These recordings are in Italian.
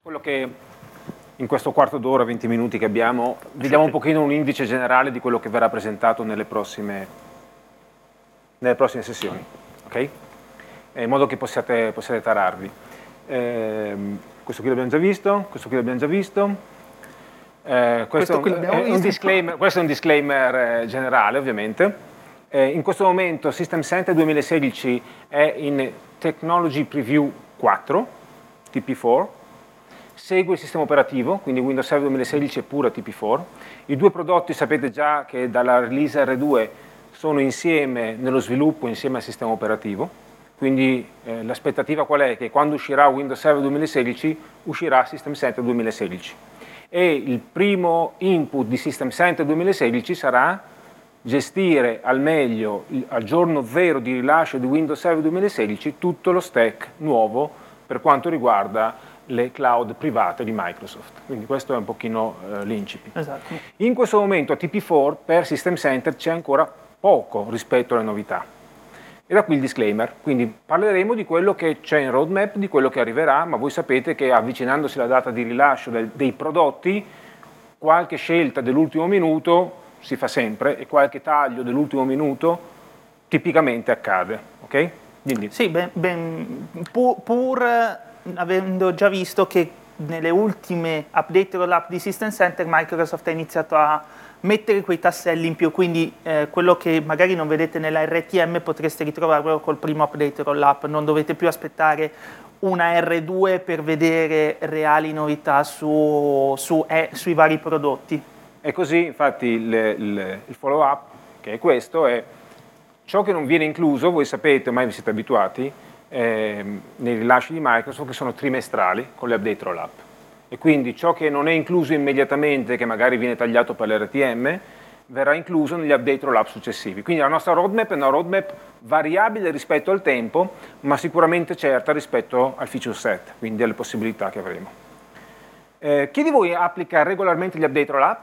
Quello che in questo quarto d'ora, 20 minuti che abbiamo, vediamo un pochino un indice generale di quello che verrà presentato nelle prossime sessioni, ok? In modo che possiate tararvi. Questo qui l'abbiamo già visto, questo qui l'abbiamo già visto. Questo è un disclaimer generale, ovviamente. In questo momento System Center 2016 è in Technology Preview 4, TP4, segue il sistema operativo, quindi Windows Server 2016 è pura TP4. I due prodotti sapete già che dalla release R2 sono insieme nello sviluppo, insieme al sistema operativo, quindi l'aspettativa qual è? Che quando uscirà Windows Server 2016 uscirà System Center 2016 e il primo input di System Center 2016 sarà gestire al meglio al giorno zero di rilascio di Windows Server 2016 tutto lo stack nuovo per quanto riguarda le cloud private di Microsoft. Quindi questo è un pochino l'incipit. Esatto. In questo momento a TP4 per System Center c'è ancora poco rispetto alle novità. E da qui il disclaimer. Quindi parleremo di quello che c'è in roadmap, di quello che arriverà, ma voi sapete che avvicinandosi alla data di rilascio dei prodotti, qualche scelta dell'ultimo minuto si fa sempre e qualche taglio dell'ultimo minuto tipicamente accade, ok? Quindi. Sì, pur avendo già visto che nelle ultime update roll-up di System Center Microsoft ha iniziato a mettere quei tasselli in più, quindi quello che magari non vedete nella RTM potreste ritrovarlo col primo update roll-up, non dovete più aspettare una R2 per vedere reali novità sui vari prodotti. E così infatti il follow-up, che è questo, è ciò che non viene incluso, voi sapete, ormai vi siete abituati, nei rilasci di Microsoft che sono trimestrali con le update roll-up. E quindi ciò che non è incluso immediatamente, che magari viene tagliato per l'RTM, verrà incluso negli update roll-up successivi. Quindi la nostra roadmap è una roadmap variabile rispetto al tempo, ma sicuramente certa rispetto al feature set, quindi alle possibilità che avremo. Chi di voi applica regolarmente gli update roll-up?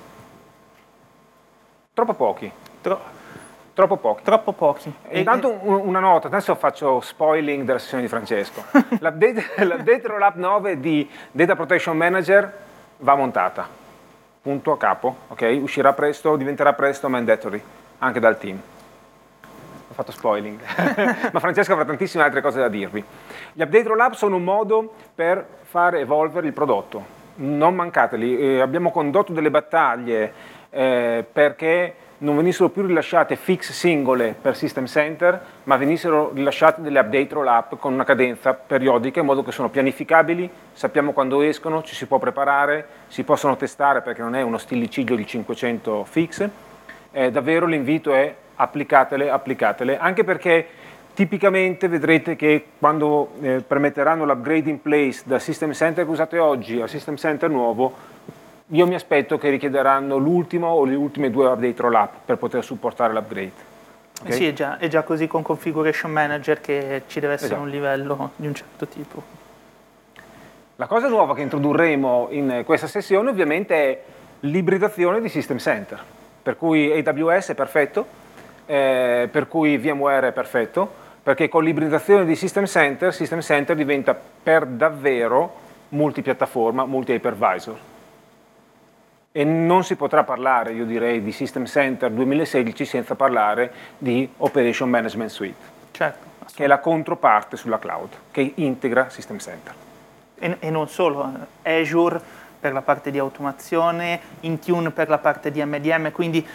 Troppo pochi. Troppo pochi. Troppo pochi. Intanto una nota, adesso faccio spoiling della sessione di Francesco. L'update roll-up 9 di Data Protection Manager va montata, punto a capo, ok? Uscirà presto, diventerà presto mandatory, anche dal team. Ho fatto spoiling, ma Francesco avrà tantissime altre cose da dirvi. Gli update roll-up sono un modo per far evolvere il prodotto, non mancateli. Abbiamo condotto delle battaglie perché non venissero più rilasciate fix singole per System Center, ma venissero rilasciate delle update roll-up con una cadenza periodica, in modo che sono pianificabili, sappiamo quando escono, ci si può preparare, si possono testare perché non è uno stillicidio di 500 fix. Davvero l'invito è applicatele, anche perché tipicamente vedrete che quando permetteranno l'upgrade in place dal System Center che usate oggi al System Center nuovo, io mi aspetto che richiederanno l'ultimo o le ultime 2 update roll-up per poter supportare l'upgrade. Okay? Sì, è già così con Configuration Manager che ci deve essere un livello di un certo tipo. La cosa nuova che introdurremo in questa sessione ovviamente è l'ibridazione di System Center, per cui AWS è perfetto, per cui VMware è perfetto, perché con l'ibridazione di System Center diventa per davvero multipiattaforma, multi-hypervisor. E non si potrà parlare, io direi, di System Center 2016 senza parlare di Operation Management Suite, certo, che è la controparte sulla cloud, che integra System Center. E non solo, Azure per la parte di automazione, Intune per la parte di MDM, quindi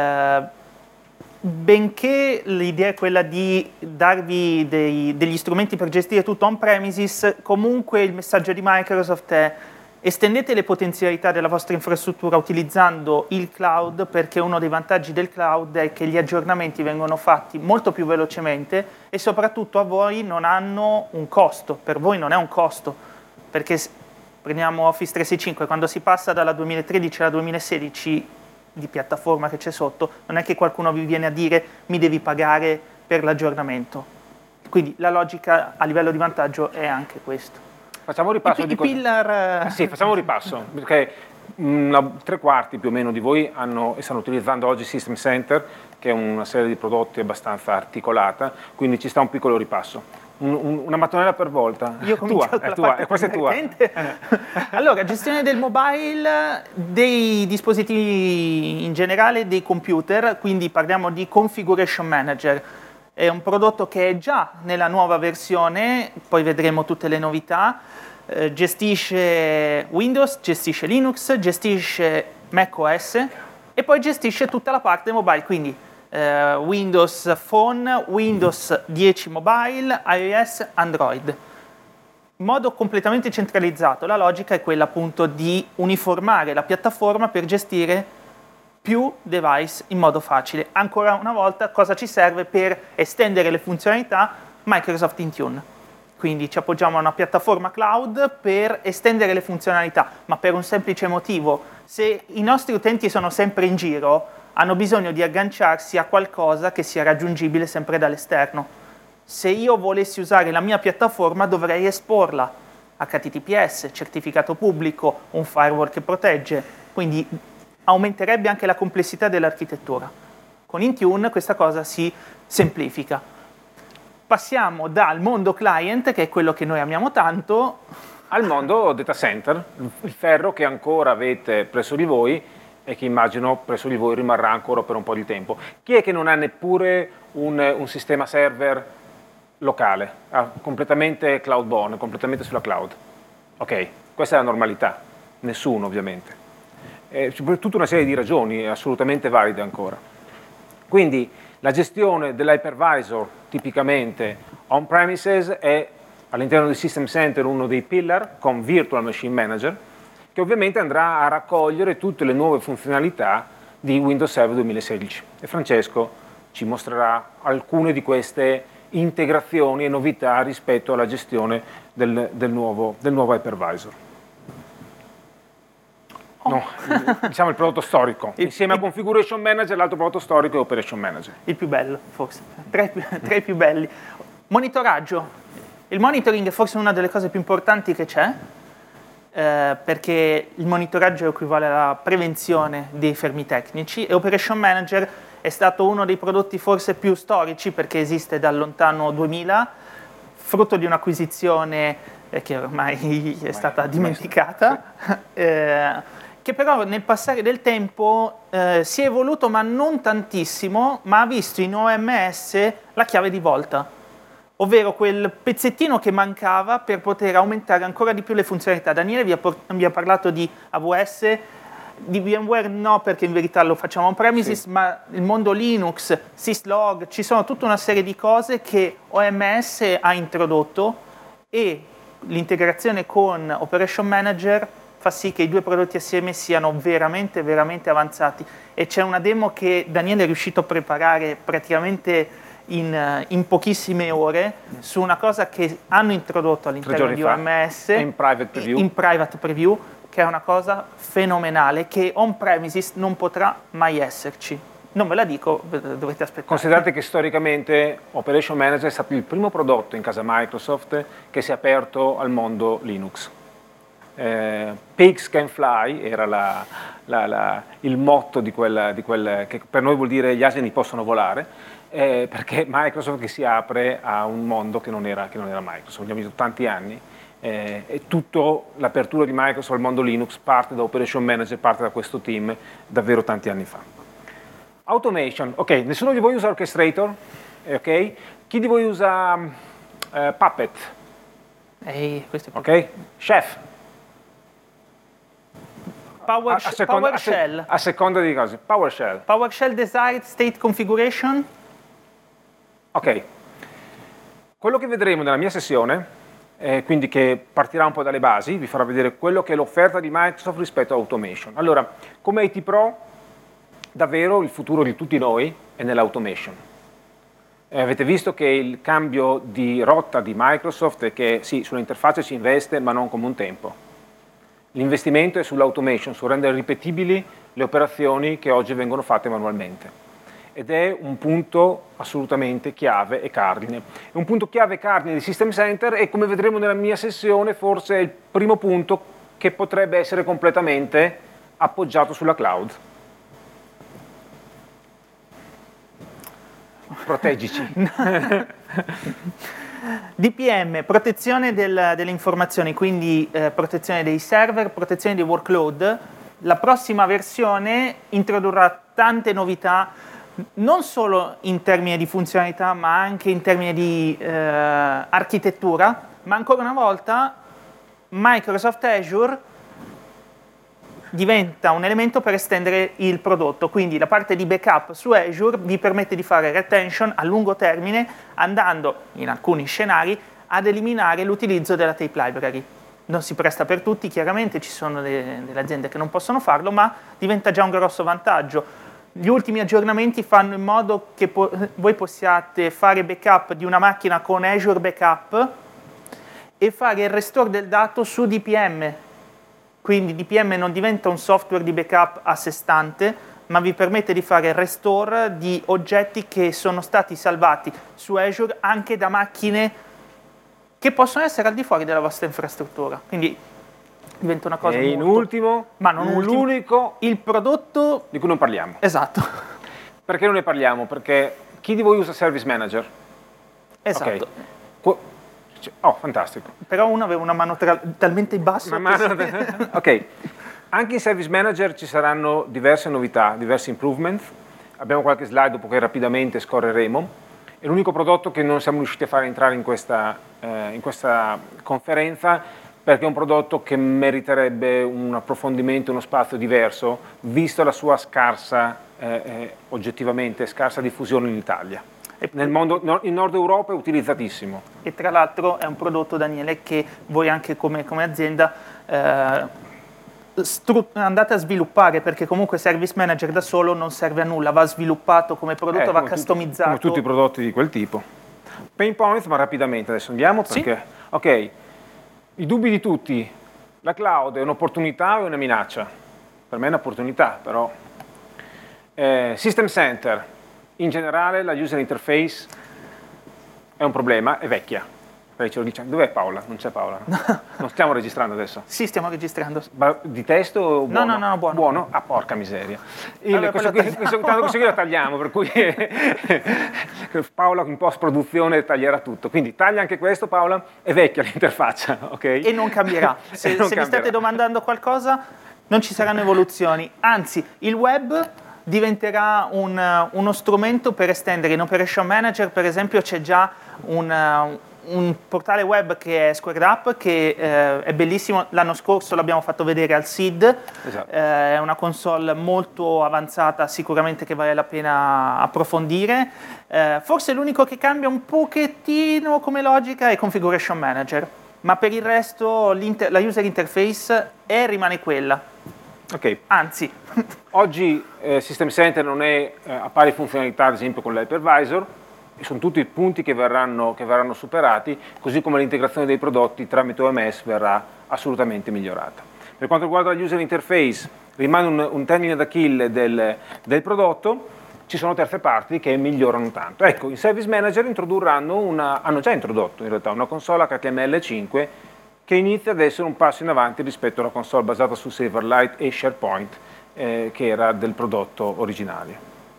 benché l'idea è quella di darvi degli strumenti per gestire tutto on-premises, comunque il messaggio di Microsoft è: estendete le potenzialità della vostra infrastruttura utilizzando il cloud, perché uno dei vantaggi del cloud è che gli aggiornamenti vengono fatti molto più velocemente e soprattutto a voi non hanno un costo, per voi non è un costo, perché prendiamo Office 365, quando si passa dalla 2013 alla 2016 di piattaforma che c'è sotto, non è che qualcuno vi viene a dire mi devi pagare per l'aggiornamento, quindi la logica a livello di vantaggio è anche questo. Facciamo un ripasso di pillar. Sì, facciamo un ripasso, perché 3/4 più o meno di voi hanno e stanno utilizzando oggi System Center, che è una serie di prodotti abbastanza articolata, quindi ci sta un piccolo ripasso. una mattonella per volta. Io comincio con la parte questa è tua. Allora, gestione del mobile, dei dispositivi in generale, dei computer, quindi parliamo di Configuration Manager. È un prodotto che è già nella nuova versione, poi vedremo tutte le novità. Gestisce Windows, gestisce Linux, gestisce macOS e poi gestisce tutta la parte mobile, quindi Windows Phone, Windows 10 Mobile, iOS, Android. In modo completamente centralizzato, la logica è quella appunto di uniformare la piattaforma per gestire più device in modo facile. Ancora una volta, cosa ci serve per estendere le funzionalità? Microsoft Intune. Quindi ci appoggiamo a una piattaforma cloud per estendere le funzionalità, ma per un semplice motivo. Se i nostri utenti sono sempre in giro, hanno bisogno di agganciarsi a qualcosa che sia raggiungibile sempre dall'esterno. Se io volessi usare la mia piattaforma dovrei esporla, HTTPS, certificato pubblico, un firewall che protegge, quindi aumenterebbe anche la complessità dell'architettura. Con Intune questa cosa si semplifica. Passiamo dal mondo client, che è quello che noi amiamo tanto, al mondo data center, il ferro che ancora avete presso di voi e che immagino presso di voi rimarrà ancora per un po' di tempo. Chi è che non ha neppure un sistema server locale, completamente cloud-born, completamente sulla cloud? Ok, questa è la normalità, nessuno ovviamente. C'è tutta una serie di ragioni assolutamente valide ancora. Quindi la gestione dell'hypervisor tipicamente on-premises è all'interno del System Center uno dei pillar con Virtual Machine Manager, che ovviamente andrà a raccogliere tutte le nuove funzionalità di Windows Server 2016. E Francesco ci mostrerà alcune di queste integrazioni e novità rispetto alla gestione del nuovo hypervisor. No, diciamo il prodotto storico. Insieme a Configuration Manager, l'altro prodotto storico è Operation Manager. Il più bello, forse. Tra i più belli. Monitoraggio. Il monitoring è forse una delle cose più importanti che c'è, perché il monitoraggio equivale alla prevenzione dei fermi tecnici e Operation Manager è stato uno dei prodotti forse più storici perché esiste dal lontano 2000, frutto di un'acquisizione che ormai è stata dimenticata, che però nel passare del tempo si è evoluto ma non tantissimo, ma ha visto in OMS la chiave di volta, ovvero quel pezzettino che mancava per poter aumentare ancora di più le funzionalità. Daniele vi ha parlato di AWS, di VMware no, perché in verità lo facciamo on-premises, sì. Ma il mondo Linux, syslog, ci sono tutta una serie di cose che OMS ha introdotto e l'integrazione con Operation Manager fa sì che i due prodotti assieme siano veramente, veramente avanzati. E c'è una demo che Daniele è riuscito a preparare praticamente in pochissime ore su una cosa che hanno introdotto all'interno di OMS in private preview, che è una cosa fenomenale che on-premises non potrà mai esserci. Non ve la dico, dovete aspettare. Considerate che storicamente Operation Manager è stato il primo prodotto in casa Microsoft che si è aperto al mondo Linux. Pigs can fly era il motto di quel che per noi vuol dire gli asini possono volare. Perché Microsoft che si apre a un mondo che non era Microsoft, abbiamo visto tanti anni e tutta l'apertura di Microsoft al mondo Linux parte da Operation Manager, parte da questo team davvero tanti anni fa. Automation, ok, nessuno di voi usa Orchestrator, ok? Chi di voi usa Puppet? Ok, Chef? PowerShell. A seconda di cose, PowerShell. PowerShell Desired State Configuration. Ok, quello che vedremo nella mia sessione, quindi che partirà un po' dalle basi, vi farà vedere quello che è l'offerta di Microsoft rispetto a Automation. Allora, come IT Pro, davvero il futuro di tutti noi è nell'automation. Avete visto che il cambio di rotta di Microsoft è che sì, sull'interfaccia ci investe, ma non come un tempo. L'investimento è sull'automation, su rendere ripetibili le operazioni che oggi vengono fatte manualmente. Ed è un punto assolutamente chiave e cardine. È un punto chiave e cardine di System Center e, come vedremo nella mia sessione, forse è il primo punto che potrebbe essere completamente appoggiato sulla cloud. Proteggici. DPM, protezione delle informazioni, quindi protezione dei server, protezione dei workload. La prossima versione introdurrà tante novità, non solo in termini di funzionalità, ma anche in termini di architettura, ma ancora una volta Microsoft Azure diventa un elemento per estendere il prodotto, quindi la parte di backup su Azure vi permette di fare retention a lungo termine, andando in alcuni scenari ad eliminare l'utilizzo della tape library. Non si presta per tutti, chiaramente ci sono delle aziende che non possono farlo, ma diventa già un grosso vantaggio. Gli ultimi aggiornamenti fanno in modo che voi possiate fare backup di una macchina con Azure Backup e fare il restore del dato su DPM. Quindi DPM non diventa un software di backup a sé stante, ma vi permette di fare restore di oggetti che sono stati salvati su Azure anche da macchine che possono essere al di fuori della vostra infrastruttura. Quindi diventa una cosa e in ultimo, ma non l'unico il prodotto di cui non parliamo. Esatto. Perché non ne parliamo? Perché chi di voi usa Service Manager? Esatto. Okay. Oh, fantastico. Però uno aveva una mano talmente in basso. Ok, anche in Service Manager ci saranno diverse novità, diversi improvements. Abbiamo qualche slide dopo che rapidamente scorreremo. È l'unico prodotto che non siamo riusciti a fare entrare in questa conferenza, perché è un prodotto che meriterebbe un approfondimento, uno spazio diverso, visto la sua scarsa, oggettivamente scarsa diffusione in Italia. Nel mondo, in Nord Europa è utilizzatissimo. E tra l'altro è un prodotto, Daniele, che voi anche come azienda andate a sviluppare, perché comunque Service Manager da solo non serve a nulla, va sviluppato come prodotto, va customizzato. Come tutti i prodotti di quel tipo. Pain points, ma rapidamente adesso andiamo perché... Sì. Ok, i dubbi di tutti, la cloud è un'opportunità o una minaccia? Per me è un'opportunità, però. System Center, in generale la user interface è un problema, è vecchia. Dov'è Paola? Non c'è Paola. Non stiamo registrando adesso? Sì, stiamo registrando. Di testo o buono? No, buono. Buono? Ah, porca miseria. Allora, questo qui lo tagliamo, per cui Paola in post-produzione taglierà tutto. Quindi taglia anche questo, Paola. È vecchia l'interfaccia, ok? E non cambierà. Se vi state domandando qualcosa, non ci saranno evoluzioni. Anzi, il web diventerà uno strumento per estendere. In Operation Manager, per esempio, c'è già un portale web che è Squared Up, che è bellissimo. L'anno scorso l'abbiamo fatto vedere al SID. Esatto. È una console molto avanzata, sicuramente che vale la pena approfondire. Forse l'unico che cambia un pochettino come logica è Configuration Manager, ma per il resto la user interface rimane quella. Ok. Anzi, oggi System Center non è a pari funzionalità, ad esempio, con l'hypervisor. Sono tutti punti che verranno superati, così come l'integrazione dei prodotti tramite OMS verrà assolutamente migliorata. Per quanto riguarda la user interface, rimane un termine d'Achille del prodotto. Ci sono terze parti che migliorano tanto. Ecco, in Service Manager hanno già introdotto in realtà una console HTML5 che inizia ad essere un passo in avanti rispetto alla console basata su Silverlight e SharePoint, che era del prodotto originario.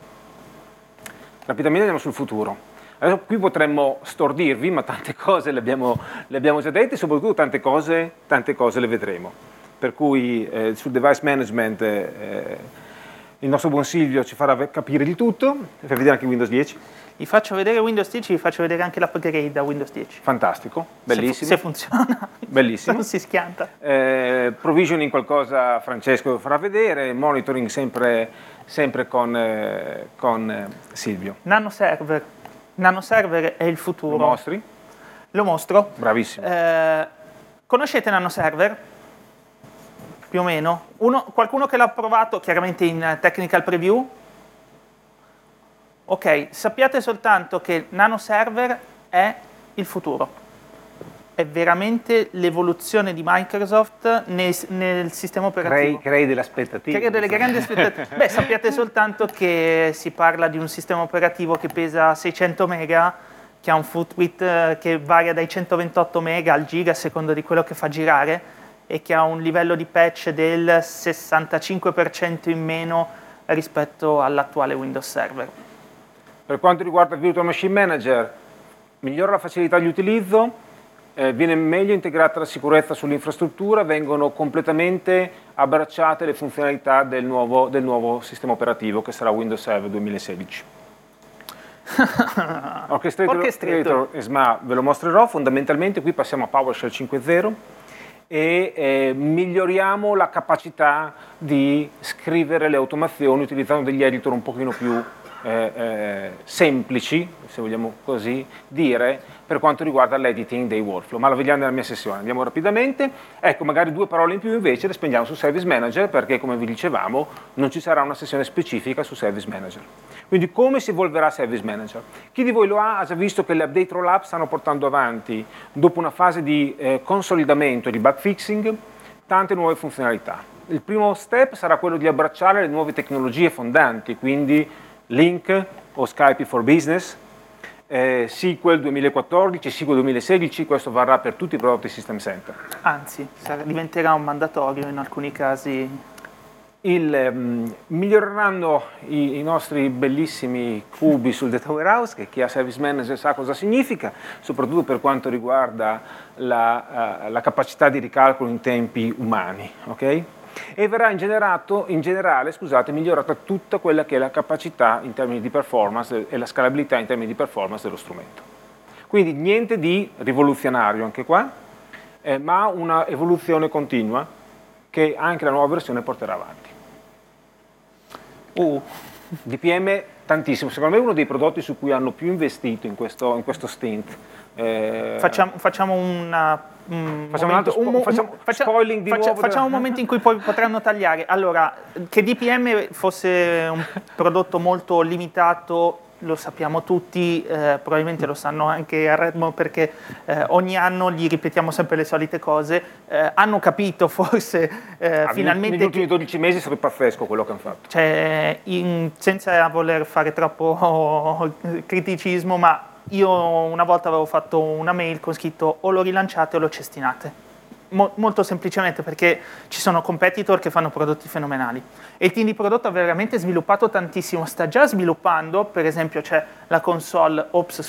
Rapidamente andiamo sul futuro. Adesso qui potremmo stordirvi, ma tante cose le abbiamo già dette e soprattutto tante cose le vedremo. Per cui sul device management il nostro buon Silvio ci farà capire di tutto, e fa vedere anche Windows 10. Vi faccio vedere Windows 10, vi faccio vedere anche l'upgrade da Windows 10. Fantastico, bellissimo. Se funziona. Bellissimo. Non si schianta. Provisioning qualcosa Francesco farà vedere, monitoring sempre con Silvio. Nano server è il futuro. Lo mostri? Lo mostro. Bravissimo. Conoscete Nano server? Più o meno. Qualcuno che l'ha provato chiaramente in technical preview? Ok, sappiate soltanto che Nano server è il futuro. È veramente l'evoluzione di Microsoft nel sistema operativo. Crei delle aspettative. Crei delle grandi aspettative. Beh, sappiate soltanto che si parla di un sistema operativo che pesa 600 mega, che ha un footprint che varia dai 128 mega al giga a seconda di quello che fa girare e che ha un livello di patch del 65% in meno rispetto all'attuale Windows Server. Per quanto riguarda Virtual Machine Manager, Migliora la facilità di utilizzo, viene meglio integrata la sicurezza sull'infrastruttura, vengono completamente abbracciate le funzionalità del nuovo sistema operativo che sarà Windows Server 2016. Orchestrator e SMA ve lo mostrerò, fondamentalmente qui passiamo a PowerShell 5.0 e miglioriamo la capacità di scrivere le automazioni utilizzando degli editor un pochino più semplici, se vogliamo così dire, per quanto riguarda l'editing dei workflow, ma lo vediamo nella mia sessione. Andiamo rapidamente. Ecco, magari 2 parole in più invece le spendiamo su Service Manager, perché come vi dicevamo non ci sarà una sessione specifica su Service Manager. Quindi come si evolverà Service Manager? Chi di voi lo ha già visto che le update rollup stanno portando avanti, dopo una fase di consolidamento e di bug fixing, tante nuove funzionalità. Il primo step sarà quello di abbracciare le nuove tecnologie fondanti, quindi Link o Skype for Business, SQL 2014, SQL 2016, questo varrà per tutti i prodotti System Center. Anzi, diventerà un mandatorio in alcuni casi. Miglioreranno i nostri bellissimi cubi sul Data Warehouse, che chi ha Service Manager sa cosa significa, soprattutto per quanto riguarda la capacità di ricalcolo in tempi umani, ok? E verrà in generale, migliorata tutta quella che è la capacità in termini di performance e la scalabilità in termini di performance dello strumento. Quindi niente di rivoluzionario anche qua, ma una evoluzione continua che anche la nuova versione porterà avanti. DPM tantissimo, secondo me è uno dei prodotti su cui hanno più investito in questo stint. Facciamo un momento in cui poi potranno tagliare. Allora, che DPM fosse un prodotto molto limitato lo sappiamo tutti, probabilmente lo sanno anche a Redmond, perché ogni anno gli ripetiamo sempre le solite cose. Hanno capito forse finalmente negli ultimi 12 mesi sarebbe pazzesco quello che hanno fatto, cioè, senza voler fare troppo criticismo, ma io una volta avevo fatto una mail con scritto o lo rilanciate o lo cestinate. Molto semplicemente perché ci sono competitor che fanno prodotti fenomenali e il team di prodotto ha veramente sviluppato tantissimo, sta già sviluppando. Per esempio c'è la console,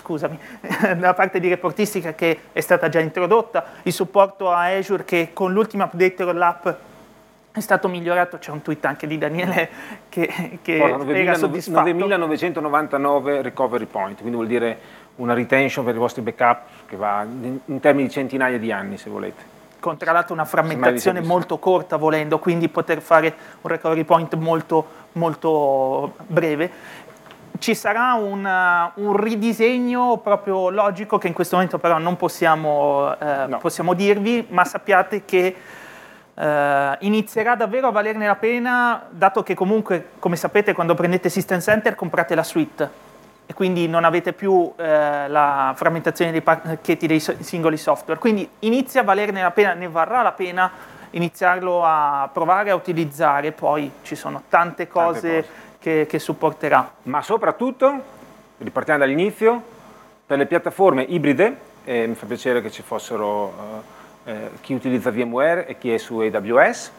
la parte di reportistica che è stata già introdotta, il supporto a Azure che con l'ultima update roll-up è stato migliorato. C'è un tweet anche di Daniele che era soddisfatto. 9.999 recovery point, quindi vuol dire una retention per i vostri backup che va in termini di centinaia di anni, se volete. Con tra l'altro una frammentazione molto corta volendo, quindi poter fare un recovery point molto, molto breve. Ci sarà un ridisegno proprio logico che in questo momento però non possiamo dirvi, ma sappiate che inizierà davvero a valerne la pena, dato che comunque, come sapete, quando prendete System Center comprate la suite e quindi non avete più la frammentazione dei pacchetti dei singoli software, quindi inizia a valerne la pena, ne varrà la pena iniziarlo a provare a utilizzare. Poi ci sono tante cose. Che supporterà. Ma soprattutto, ripartiamo dall'inizio, per le piattaforme ibride, mi fa piacere che ci fossero chi utilizza VMware e chi è su AWS,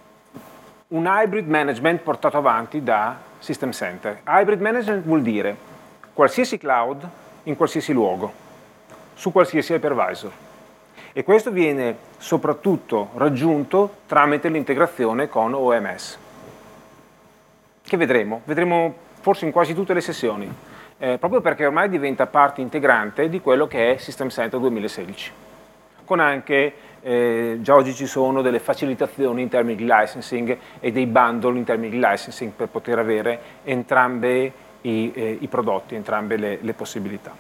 un hybrid management portato avanti da System Center. Hybrid management vuol dire qualsiasi cloud in qualsiasi luogo, su qualsiasi hypervisor. E questo viene soprattutto raggiunto tramite l'integrazione con OMS, che vedremo forse in quasi tutte le sessioni, proprio perché ormai diventa parte integrante di quello che è System Center 2016. Con anche, già oggi ci sono delle facilitazioni in termini di licensing e dei bundle in termini di licensing per poter avere entrambe i prodotti, entrambe le possibilità.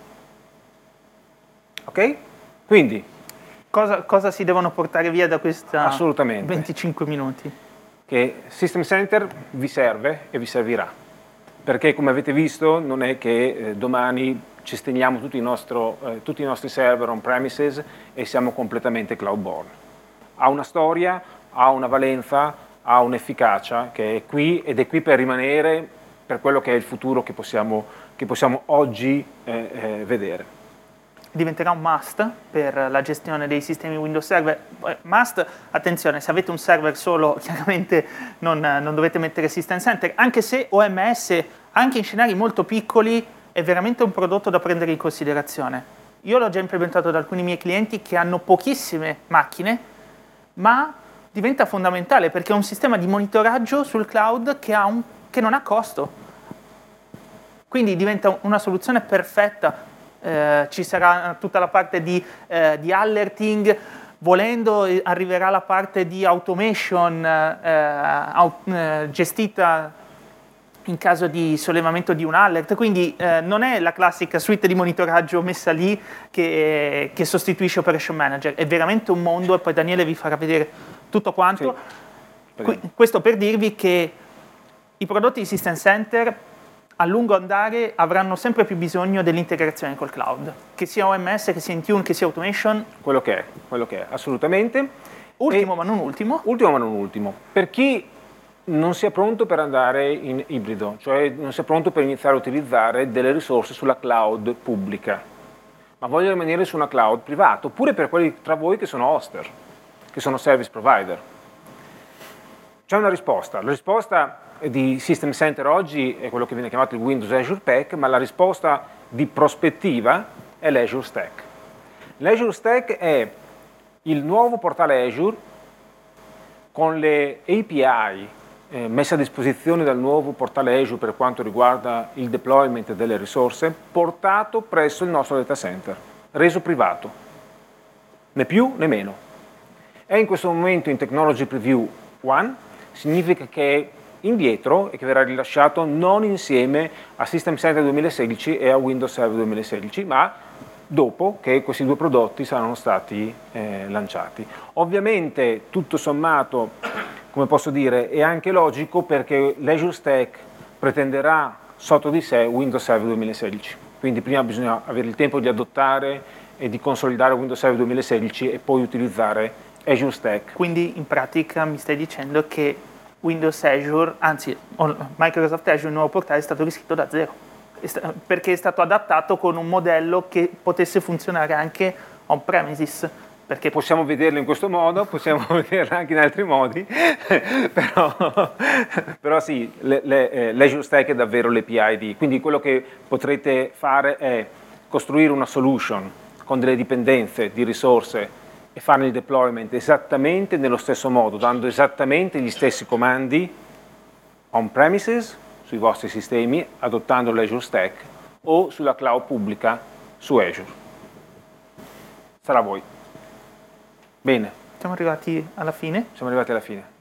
Ok? Quindi cosa si devono portare via da questa assolutamente 25 minuti? Che System Center vi serve e vi servirà, perché come avete visto non è che domani ci steniamo tutti i nostri server on premises e siamo completamente cloud born. Ha una storia, ha una valenza, ha un'efficacia che è qui ed è qui per rimanere, per quello che è il futuro che possiamo oggi vedere. Diventerà un must per la gestione dei sistemi Windows Server. Must, attenzione, se avete un server solo chiaramente non dovete mettere System Center, anche se OMS, anche in scenari molto piccoli, è veramente un prodotto da prendere in considerazione. Io l'ho già implementato ad alcuni miei clienti che hanno pochissime macchine, ma diventa fondamentale perché è un sistema di monitoraggio sul cloud che non ha costo. Quindi diventa una soluzione perfetta. Ci sarà tutta la parte di alerting, volendo arriverà la parte di automation gestita in caso di sollevamento di un alert, quindi non è la classica suite di monitoraggio messa lì che sostituisce Operation Manager, è veramente un mondo, e poi Daniele vi farà vedere tutto quanto. Sì. Questo per dirvi che i prodotti di System Center a lungo andare avranno sempre più bisogno dell'integrazione col cloud, che sia OMS, che sia Intune, che sia Automation. Quello che è, assolutamente. Ultimo ma non ultimo. Ultimo ma non ultimo. Per chi non sia pronto per andare in ibrido, cioè non sia pronto per iniziare a utilizzare delle risorse sulla cloud pubblica, ma voglia rimanere su una cloud privata, oppure per quelli tra voi che sono hoster, che sono service provider. C'è una risposta. La risposta di System Center oggi è quello che viene chiamato il Windows Azure Pack, ma la risposta di prospettiva è l'Azure Stack. L'Azure Stack è il nuovo portale Azure con le API messe a disposizione dal nuovo portale Azure per quanto riguarda il deployment delle risorse, portato presso il nostro data center, reso privato, né più né meno. È in questo momento in Technology Preview 1, significa che è indietro e che verrà rilasciato non insieme a System Center 2016 e a Windows Server 2016, ma dopo che questi due prodotti saranno stati lanciati. Ovviamente, tutto sommato, come posso dire, è anche logico perché l'Azure Stack pretenderà sotto di sé Windows Server 2016. Quindi prima bisogna avere il tempo di adottare e di consolidare Windows Server 2016 e poi utilizzare Azure Stack. Quindi in pratica mi stai dicendo che Windows Azure, anzi Microsoft Azure, il nuovo portale, è stato riscritto da zero, perché è stato adattato con un modello che potesse funzionare anche on-premises. Perché possiamo vederlo in questo modo, possiamo vederlo anche in altri modi, però sì, l'Azure Stack è davvero l'API quindi quello che potrete fare è costruire una solution con delle dipendenze di risorse e farne il deployment esattamente nello stesso modo, dando esattamente gli stessi comandi on-premises sui vostri sistemi, adottando l'Azure Stack o sulla cloud pubblica su Azure. Sarà a voi. Bene. Siamo arrivati alla fine. Siamo arrivati alla fine.